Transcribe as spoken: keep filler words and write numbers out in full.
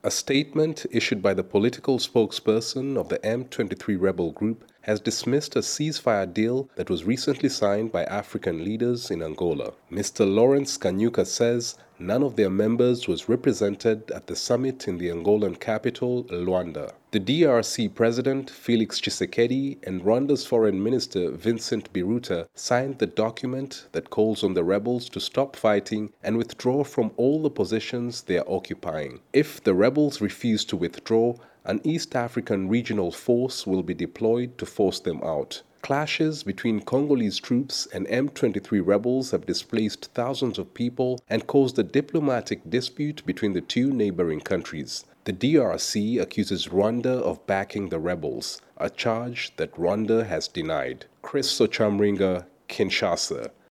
A statement issued by the political spokesperson of the M twenty-three rebel group has dismissed a ceasefire deal that was recently signed by African leaders in Angola. Mister Lawrence Kanyuka says none of their members was represented at the summit in the Angolan capital, Luanda. The D R C President, Felix Tshisekedi, and Rwanda's Foreign Minister, Vincent Biruta, signed the document that calls on the rebels to stop fighting and withdraw from all the positions they are occupying. If the rebels refuse to withdraw, an East African regional force will be deployed to force them out. Clashes between Congolese troops and M twenty-three rebels have displaced thousands of people and caused a diplomatic dispute between the two neighboring countries. The D R C accuses Rwanda of backing the rebels, a charge that Rwanda has denied. Chris Sochamringa, Kinshasa.